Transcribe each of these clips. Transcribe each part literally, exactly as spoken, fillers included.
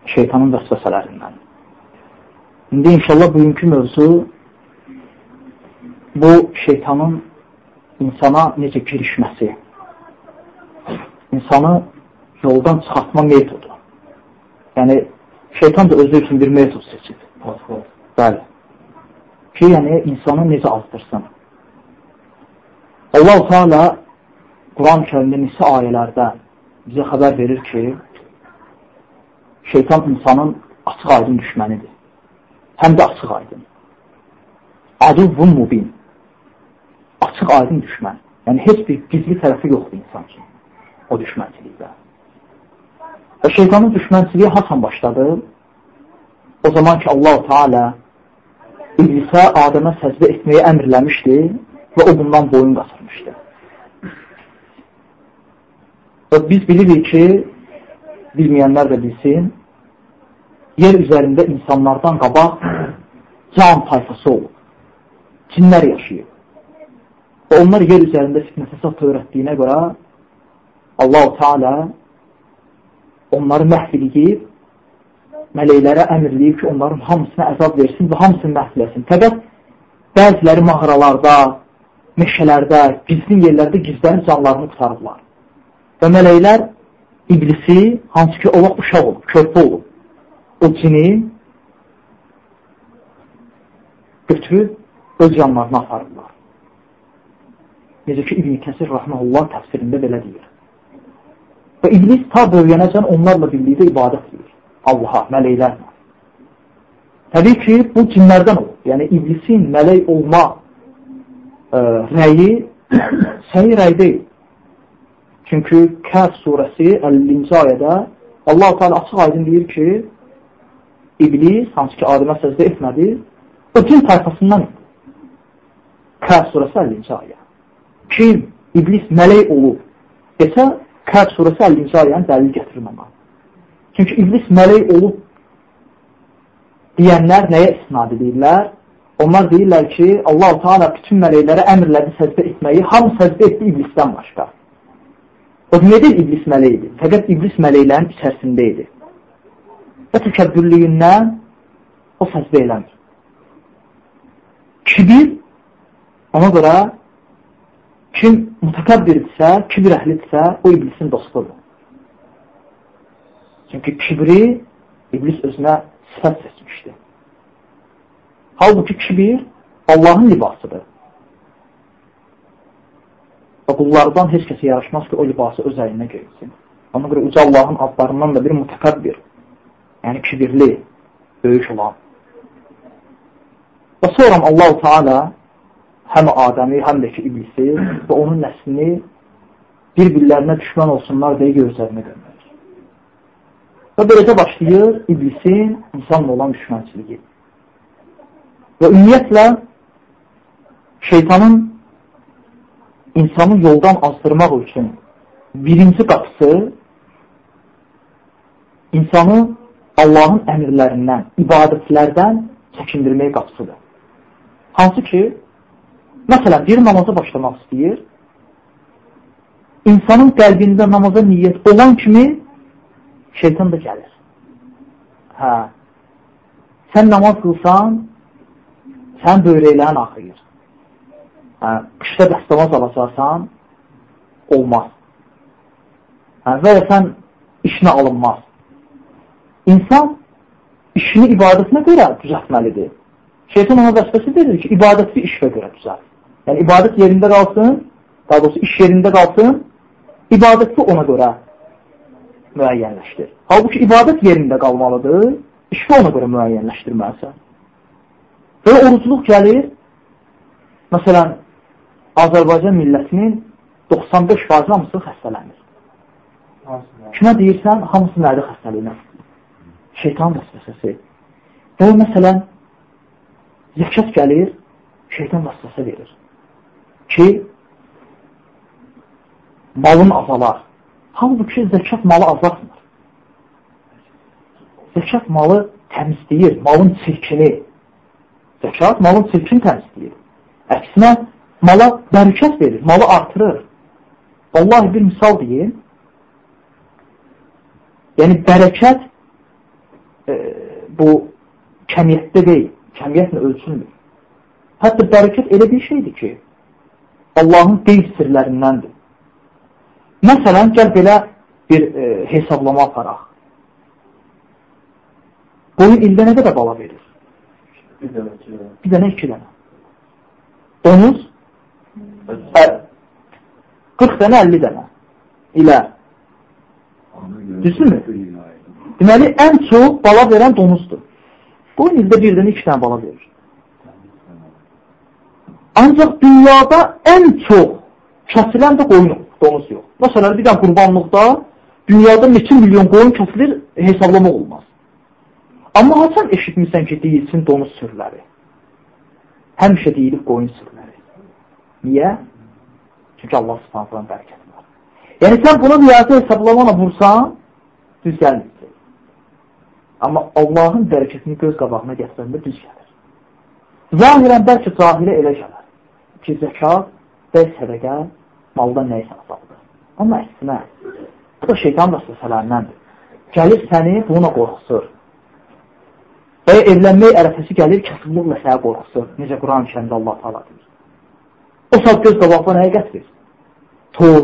şeytanın vəsvəsələrindən. İndi inşallah bugünkü mövzu bu şeytanın insana necə girişməsi, insanı yoldan çıxartma metodu. Yəni, şeytan da özü üçün bir metod seçib. Bəli. Ki, yəni, insanı necə azdırsın. Allah-u Teala Quran-ı Kərimdə neçə ayələrdə bizə xəbər verir ki, şeytan insanın açıq aydın düşmənidir. Həm də açıq aydın. Aduvvun mubin. Açıq aydın düşmən. Yəni, heç bir gizli tərəfi yoxdur insan ki, o düşmənçilikdə. Və şeytanın düşmənçiliyi hasan başladı? O zaman ki, Allah-u Teala İblisə, Adəmə səcdə etməyi əmrləmişdi və o bundan boyun qasırmışdı. Və biz bilirik ki, bilməyənlər də bilsin, yer üzərində insanlardan qabaq can tayfası olub. Cinlər yaşayıb. Və onlar yer üzərində fitnə fəsad öyrətdiyinə görə Allah-u Teala onları məhv edib, mələklərə əmrləyib ki, onların hamısına əzab versin və hamısını məhv etsin. Fəqət bəziləri mağaralarda, meşələrdə, gizli yerlərdə gizlənib canlarını qurtarırlar. Və mələklər İblisi, hansı ki, o vaxt uşaq olub, körpə olub, o cini götürüb öz canlarına aparırlar. Necə ki, İbn-i Kəsir Rahmanullah təfsirində belə deyir. Və İblis ta böyüyənəcən onlarla birlikdə ibadət edir. Allaha, mələklərlə. Təbii ki, bu cinlərdən olur. Yəni, İblisin mələk olma e, rəyi səhi rəy deyil. Çünki Kəf surəsi əllinci ayədə Allah-u Teala açıq aydın deyir ki, İblis, hansı ki, Adəmə səcdə etmədi, o cin tayfasından idi. Kəf surəsi əllinci ayə. Kim İblis mələk olub desə, Kəf surəsi əllinci ayəni dəlil gətirməmək. Çünki İblis mələk olub deyənlər nəyə istinad edirlər? Onlar deyirlər ki, Allah-u Teala bütün mələklərə əmrlədi səcdə etməyi, hamı səcdə etdi İblisdən başqa. O demədir İblis mələkdir. Fəqət İblis mələklərin içərisində idi. Və təkəbbürlüyündən o səcdə eləmir. Kibir, ona görə kim mütəkəbbirdirsə, kibir əhlidirsə, o İblisin dostudur. Çünki kibri İblis özünə sifət seçmişdir. Halbuki kibir Allahın libasıdır. Və qullardan heç kəsə yaraşmaz ki, o libası öz əlinə geyilsin. Ona görə uca Allahın adlarından da bir mütəkəbbir, yəni kibirli, böyük olan. Və sonra Allah-u Teala həm Adəmi, həm də ki İblisi və onun nəslini bir-birlərinə düşmən olsunlar deyə gözlərinə göndərir. Və beləcə başlayır İblisin insanla olan düşmənçiliyi. Və ümumiyyətlə şeytanın insanı yoldan azdırmaq üçün birinci qapısı insanı Allahın əmrlərindən, ibadətlərdən çəkindirmək qapısıdır. Hansı ki, məsələn, bir namaza başlamaq istəyir, insanın qəlbində namaza niyyət olan kimi şeytan da gəlir. Hə, sən namaz qılsan, sən böyrəklərin axıyır. Hə, qışda dəstəmaz alacaqsan, olmaz. Hə, və ya sən işinə alınmaz. İnsan işini ibadətinə görə düzəltməlidir. Şeytan ona vəsvəsə verir ki, ibadəti işə görə düzəlt. Yəni, ibadət yerində qalsın, daha doğrusu iş yerində qalsın, ibadəti ona görə müəyyənləşdir. Halbuki ibadət yerində qalmalıdır, işi ona görə müəyyənləşdirməlisən. Və orucluq gəlir, məsələn, Azərbaycan millətinin doxsan beş faiz hamısı xəstələnir. Kimə deyirsən, hamısı mədə xəstəliyinə. Şeytan vəsvəsəsi. Və məsələn, zəkat gəlir, şeytan vəsvəsə verir. Ki, malın azalar. Halbuki zəkat malı azaltmır. Zəkat malı təmizləyir, malın çirkini. Zəkat malın çirkini təmizləyir. Əksinə, mala bərəkət verir, malı artırır. Vallahi bir misal deyim. Yəni, bərəkət e, bu kəmiyyətdə deyil, kəmiyyətlə ölçülmür. Hətta bərəkət elə bir şeydir ki, Allahın qeyb sirlərindəndir. Məsələn, gəl belə bir e, hesablama aparaq. Qoyun ildə nə qədər bala verir? Bir dənə, iki dənə. Bir dənə, iki dənə. Donuz? qırx dənə, əlli dənə. İlə. Düzdürmü? Deməli, ən çox bala verən donuzdur. Qoyun ildə bir dənə, iki dənə bala verir. Ancaq dünyada ən çox kəsilən də qoyun yox, donuz yox. Məsələn, bir dənə qurbanlıqda dünyada neçə milyon qoyun kəsilir, hesablamaq olmaz. Amma haçan eşitmirsən ki, deyilsin donuz sürüləri. Həmişə deyilib qoyun sürüləri. Niyə? Çünki Allah subhanədən bərəkəti var. Yəni, sən bunu riyazı hesablamana vursan, düz gəlməyəcək. Amma Allahın bərəkətini göz qabağına gətirəndə düz gəlir. Zahirən bəlkə cahilə elə gəlir ki, zəkat və sədəqə maldan nəyisə azaldır. Amma əksinə, bu da şeytan vəsvəsələrindən gəlir səni bununla qorxusur. Və evlənmək ərəfəsi gəlir, kasıblıqla sənə qorxusur. Necə Quran-ı Kərimdə Allah Teala deyir. O saat göz qabaqda nəyə gətirir? Toy,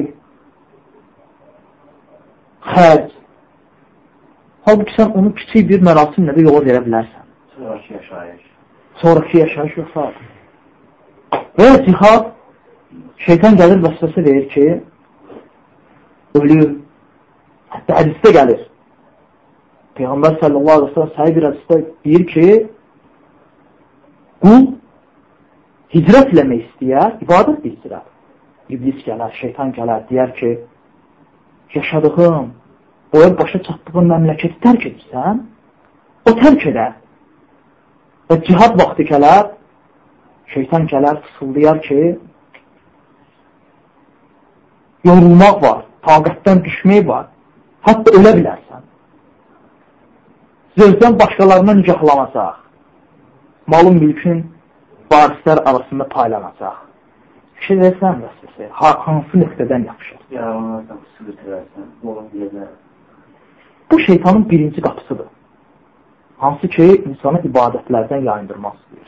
xərc. Halbuki sən onu kiçik bir mərasimlə də yola verə bilərsən. Sonraki yaşayış. Sonraki yaşayış yoxsa. Və cihad, şeytan gəlir vəsvəsə verir ki, ölür. Hətta hədisdə gəlir. Peyğəmbər sallallahu aleyhi ve sellem sahib bir hədisdə deyir ki, qul hicrət eləmək istəyər, ibadət istəyər. İblis gələr, şeytan gələr, deyər ki, yaşadığım, boya başa çatdığın məmləkəti tərk edirsən, o tərk edər. Və cihad vaxtı gələr, şeytan gələr, fısıldayar ki, yorulmaq var, taqətdən düşmək var, hətta ölə bilərsən. Zövzdən başqalarına nigahlanacaq, malın mülkün varislər arasında paylanacaq. Şey versən vəsvəsə, hansı nöqtədən yapışır? Ya, onlardan sıqırt versən, olan yerlər. Bu şeytanın birinci qapısıdır. Hansı ki, insanı ibadətlərdən yayındırmaq istəyir.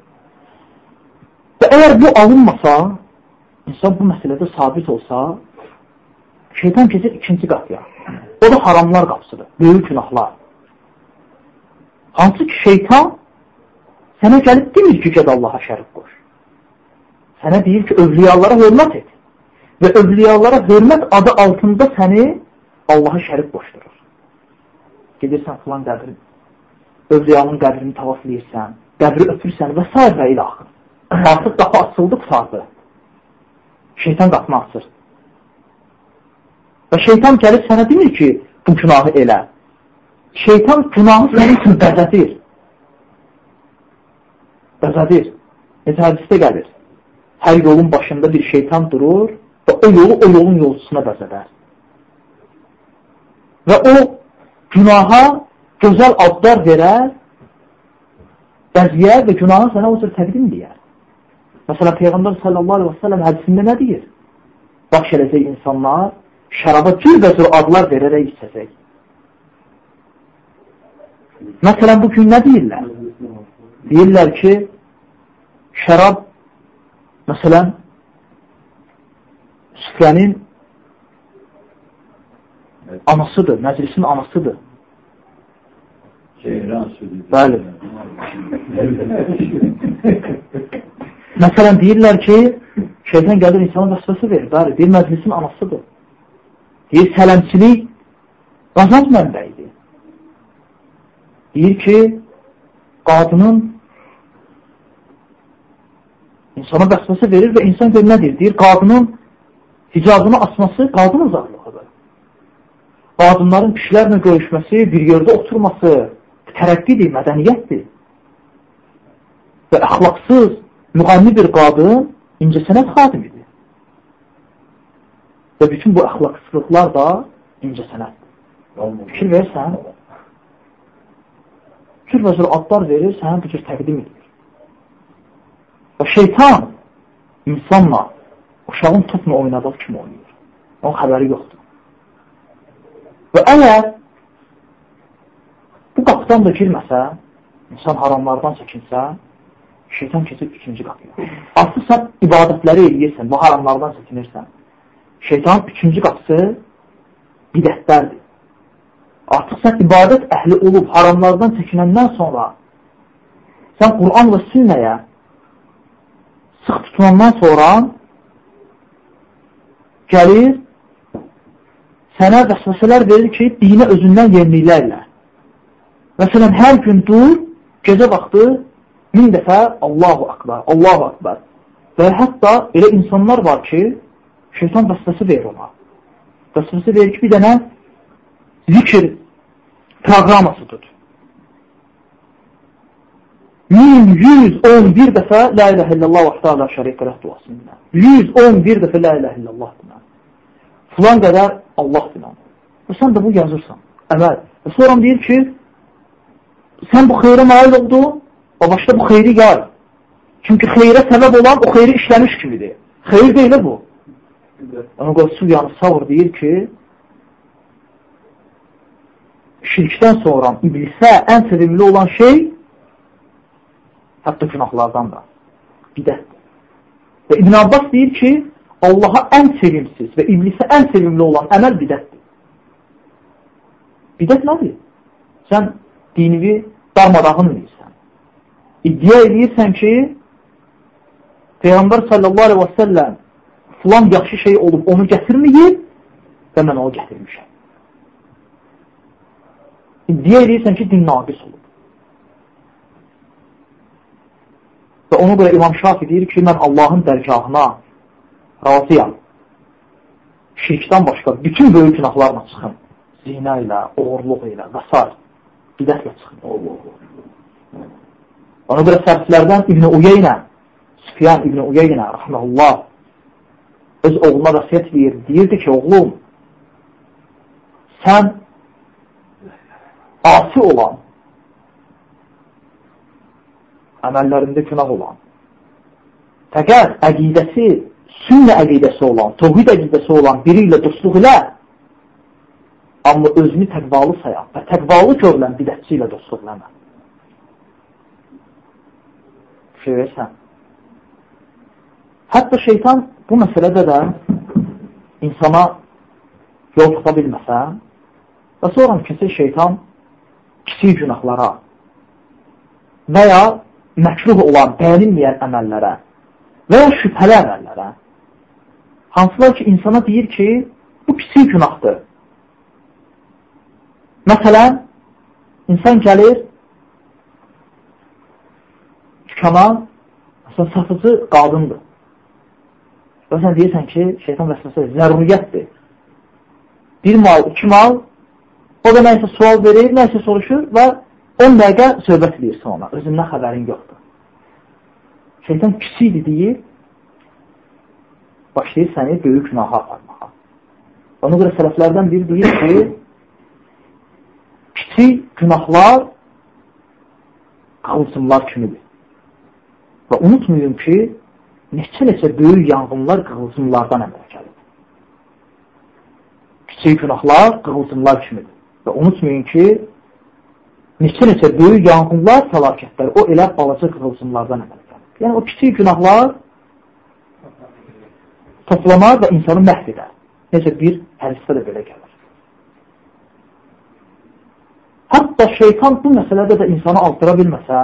Və əgər bu alınmasa, insan bu məsələdə sabit olsa, şeytan keçir ikinci qapıya. O da haramlar qapısıdır, böyük günahlar. Hansı ki, şeytan sənə gəlib demir ki, gəd Allaha şərik qoş. Sənə deyir ki, övliyalara hörmət et. Və övliyalara hörmət adı altında səni Allaha şərik qoşdurur. Gedirsən filan qəbrin, övliyanın qəbrini tavaflayırsən, qəbri öpürsən və s. və ilə axır. Artıq qapı açıldı, qutardı. Şeytan qapını açır. Və şeytan gəlib sənə demir ki, bu günahı elə. Şeytan günahı sənin üçün bəzədir. Bəzədir. Necə hədisdə gəlir. Hər yolun başında bir şeytan durur və o yolu o yolun yolcusuna bəzədər. Və o günaha gözəl adlar verər, bəziyər və günahı sənə o cür təqdim deyər. Məsələn, Peyğəmbər sallallahu aleyhi ve sellem hədisində nə deyir? Bax gələcək insanlar şəraba cür və cür adlar verərək içəcək. Məsələn, bu gün nə deyirlər? Deyirlər ki, şərab, məsələn, süfrənin anasıdır, məclisin anasıdır. Bəli. Məsələn, deyirlər ki, şeytan gəlir insana vəsvəsə verir. Bəli, deyir, məclisin anasıdır. Deyir, sələmçilik qazanc mənbəyidir. Deyir ki, qadının insana vəsvəsə verir və insan gör nə deyir? Deyir, qadının hicabını açması qadın uzaqlığıdır. Qadınların kişilərlə görüşməsi, bir yerdə oturması tərəqqidir, mədəniyyətdir. Və əxlaqsız, müğanni bir qadın incəsənət xadimidir. Və bütün bu əxlaqsızlıqlar da incəsənətdir. Fikir versən, cür və cür adlar verir, sənə bu cür təqdim edir. Və şeytan insanla, uşağın topla oynadığı kimi oynayır. Onun xəbəri yoxdur. Və əgər bu qapıdan şeytan da girməsə, insan haramlardan çəkinsə, şeytan keçib üçüncü qapıya. Artıq sən ibadətləri eləyirsən, bu haramlardan çəkinirsən. Şeytanın üçüncü qapısı bidətlərdir. Artıq sən ibadət əhli olub haramlardan çəkinəndən sonra sən Quran və sünnəyə sıx tutunandan sonra gəlir sənə vəsvəsələr verir ki, dinə özündən yeniliklərlə. Məsələn, hər gün dur, gecə vaxtı min dəfə Allahu Akbar, Allahu Akbar. Və hətta elə insanlar var ki, şeytan vəsvəsə verir ona. Vəsvəsə verir ki, bir dənə zikr proqraması tut. min yüz on bir dəfə La ilahe illallah vəhdəhu la şərikə ləh duasını dinə. yüz on bir dəfə La ilahe illallah dinə. Filan qədər Allah dinə. Və sən də bu yazırsan, əməl. Və sonra deyir ki, sən bu xeyrə nail oldun, o başda bu xeyri yay. Çünki xeyrə səbəb olan o xeyri işləmiş kimidir. Xeyr deyil bu. Ona qoy Süfyan Savr deyir ki, şirkdən sonra iblisə ən sevimli olan şey hətta günahlardan da bidətdir. Və İbn Abbas deyir ki, Allaha ən sevimsiz və iblisə ən sevimli olan əməl bidətdir. Bidət nədir? Sən dinivi darmadağın edirsən. İddia edirsən ki, Peyğəmbər sallallahu aleyhi və səlləm filan yaxşı şey olub, onu gətirməyib və mən onu gətirmişəm. İddia edirsən ki, din naqis olub. Və ona görə İmam Şafi deyir ki, mən Allahın dərgahına razıyam. Şirkdən başqa bütün böyük günahlarla çıxın. Zina ilə, oğurluq ilə və s. Bidətlə çıxın. Ona görə səhvlərdən İbn-i Uyeynə, Süfyan İbn-i Uyeynə, rəhməhullah, öz oğluna vəsiyyət verir. Deyirdi ki, oğlum, sən asi olan, əməllərində günah olan, fəqət əqidəsi, sünnə əqidəsi olan, tövhid əqidəsi olan biri ilə dostluq ilə, amma özünü təqvalı sayan və təqvalı görülən bidətçi ilə dostluq eləmə. Şey versən. Hətta şeytan bu məsələdə də insana yol tuta bilməsə və sonra keçir şeytan kiçik günahlara və ya məkruh olan, bəyənilməyən əməllərə və ya şübhəli əməllərə, hansılar ki, insana deyir ki, bu kiçik günahdır. Məsələn, insan gəlir dükana, məsələn, satıcı qadındır. Və sən deyirsən ki, şeytan vəsvəsə zəruriyyətdir. Bir mal, iki mal, o da nəysə sual verir, nəysə soruşur və on dəqiqə söhbət edirsən ona, özündən xəbərin yoxdur. Şeytan kiçikdir deyir, başlayır səni böyük günaha aparmağa. Ona görə sələflərdən biri deyir ki, kiçik günahlar qığılcımlar kimidir. Və unutmayın ki, neçə-neçə böyük yanğınlar qığılcımlardan əmələ gəlir. Kiçik günahlar qığılcımlar kimidir. Və unutmayın ki, neçə-neçə böyük yanğınlar, fəlakətlər, o elə balaca qığılcımlardan əmələ gəlir. Yəni, o kiçik günahlar toplamar və insanı məhv edər. Necə bir hədisdə də belə gəlir. Hətta şeytan bu məsələdə də insanı aldıra bilməsə,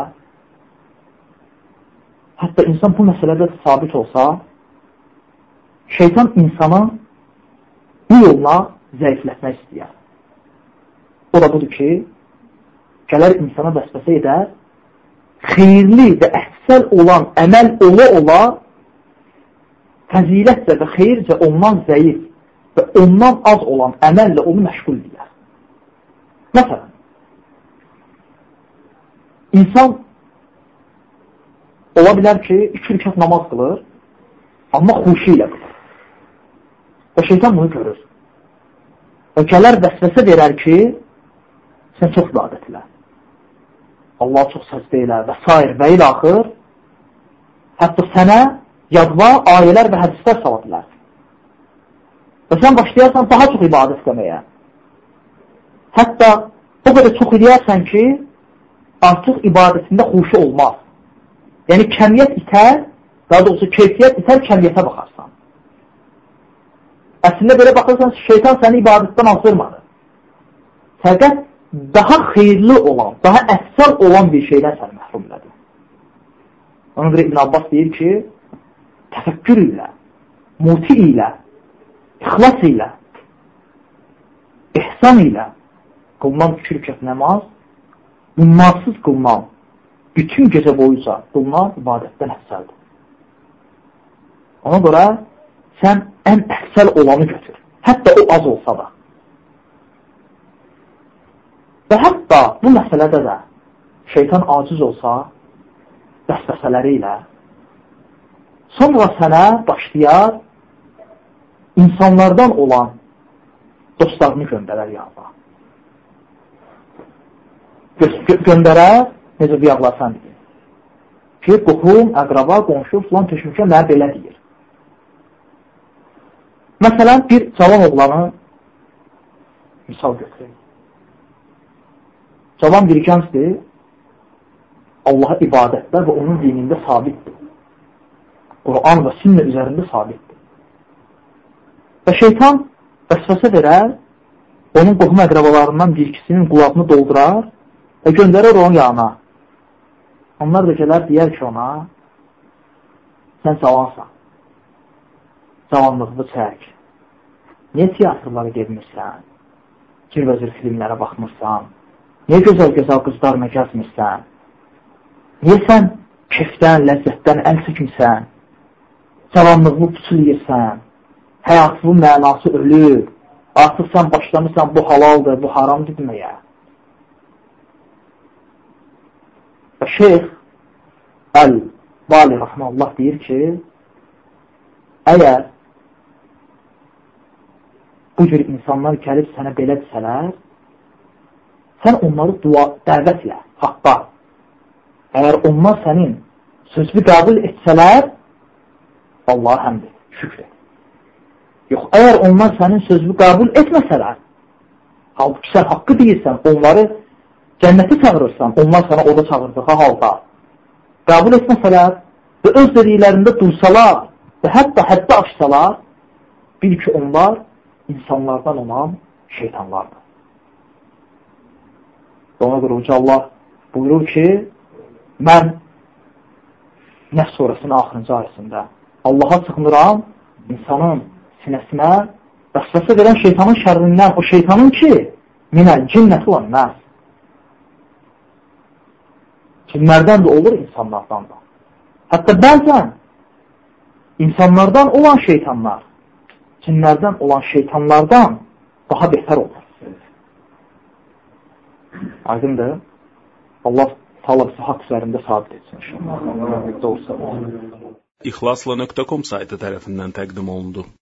hətta insan bu məsələdə də sabit olsa, şeytan insanı bu yolla zəiflətmək istəyər. O da budur ki, gələr insana vəsvəsə edər, xeyirli və əhsəl olan əməl ola-ola, fəzilətcə və xeyircə ondan zəif və ondan az olan əməllə onu məşğul edər. Məsələn, İnsan ola bilər ki, iki rükət namaz qılır, amma xuşi ilə qılır. Və şeytan bunu görür. Və gələr vəsvəsə verər ki, sən çox ibadət elə. Allah çox səcdə elə və s. və ilə axır, hətta sənə yadva ayələr və hədislər sala bilər. Və sən başlayarsan daha çox ibadət etməyə. Hətta o qədər çox eləyərsən ki, artıq ibadətində xuşu olmaz. Yəni, kəmiyyət itər, daha doğrusu keyfiyyət itər, kəmiyyətə baxarsan. Əslində belə baxırsan, şeytan səni ibadətdən azırmadı. Fəqət daha xeyirli olan, daha əfsal olan bir şeydən səni məhrum elədi. Ona görə İbn Abbas deyir ki, təfəkkür ilə, muti ilə, ixlas ilə, ihsan ilə qılınan iki rükət nəmaz, bunlarsız qılınan, bütün gecə boyunca qılınan ibadətdən əfsəldir. Ona görə sən ən əfsəl olanı götür. Hətta o az olsa da. Və hətta bu məsələdə də şeytan aciz olsa, vəsvəsələri ilə, sonra sənə başlayar insanlardan olan dostlarını göndərər yanına. Gö göndərər, necə bir yağlarsan deyir. Ki, qohum, əqraba, qonşu, filan teşvikə mənə belə deyir. Məsələn, bir cavan oğlanı misal götürək. Cavan bir gəncdir, Allaha ibadətdə və onun dinində sabitdir. Quran və sünnə üzərində sabitdir. Və şeytan vəsvəsə verər, onun qohum əqrabalarından bir ikisinin qulağını doldurar və göndərir onun yanına. Onlar da gələr, deyər ki ona, sən cavansan, cavanlığını çək, niyə tiyatrlara gedmirsən, cürvəzir filmlərə baxmırsan, niyə gözəl-gözəl qızlarına gəzmirsən, niyə sən kefdən, ləzzətdən əl çəkmirsən, cavanlığını pusuluyirsən, həyatının mənası ölür, artıq sən başlamırsan, bu halaldır, bu haramdır deməyə. Və Şeyx Əl-Bali Rəhməllah deyir ki, əgər bu cür insanlar gəlib sənə belə desələr, sən onları dua, dəvət ilə, haqqa. Əgər onlar sənin sözünü qəbul etsələr, Allah'a həmd et, şükür et. Yox, əgər onlar sənin sözünü qəbul etməsələr, halbuki sən haqqı deyirsən, onları cənnəti çağırırsan, onlar sana orada çağırdığı halda qəbul etməsələr və öz dediklərində dursalar və hətta həddə açsalar, bil ki, onlar insanlardan olan şeytanlardır. Ona görə Uca Allah buyurur ki, mən Nəs surəsinin axırıncı ayəsində Allaha sığınıram insanın sinəsinə vəsvəsə verən şeytanın şərrindən, o şeytanın ki, minəl cinnəti olan nəs. Cinlərdən də olur, insanlardan da. Hətta bəzən insanlardan olan şeytanlar, cinlərdən olan şeytanlardan daha betər olur. Aydındır. Allah Taala bizi haqq üzərində sabit etsin. İxlasla nöqtə com saytı tərəfindən təqdim olundu.